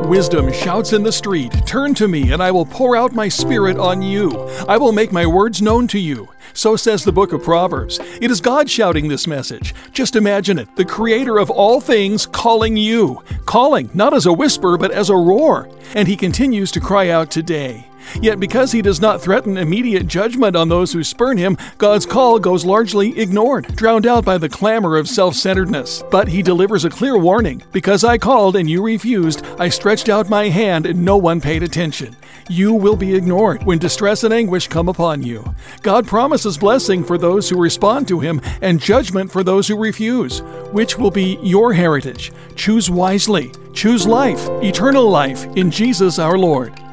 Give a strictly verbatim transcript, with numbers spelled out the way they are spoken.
wisdom shouts in the street, "Turn to me, and I will pour out my spirit on you. I will make my words known to you." So says the book of Proverbs. It is God shouting this message. Just imagine it, the creator of all things calling you. Calling, not as a whisper, but as a roar. And he continues to cry out today. Yet because he does not threaten immediate judgment on those who spurn him, God's call goes largely ignored, drowned out by the clamor of self-centeredness. But he delivers a clear warning. "Because I called and you refused, I stretched out my hand and no one paid attention." You will be ignored when distress and anguish come upon you. God promises blessing for those who respond to him and judgment for those who refuse. Which will be your heritage? Choose wisely. Choose life, eternal life, in Jesus our Lord.